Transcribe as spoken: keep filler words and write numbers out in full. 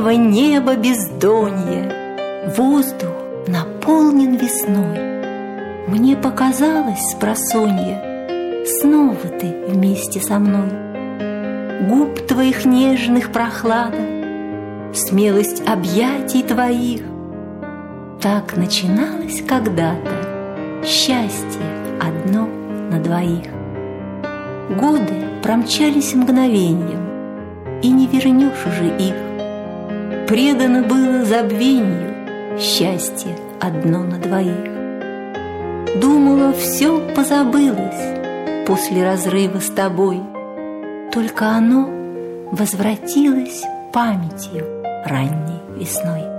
бескрайнего неба бездонья, воздух наполнен весной. Мне показалось спросонья, снова ты вместе со мной. Губ твоих нежных прохлада, смелость объятий твоих. Так начиналось когда-то счастье одно на двоих. Годы промчались мгновеньем, и не вернешь уже их. Предано было забвенью счастье одно на двоих. Думала, все позабылось после разрыва с тобой, только оно возвратилось памятью ранней весной.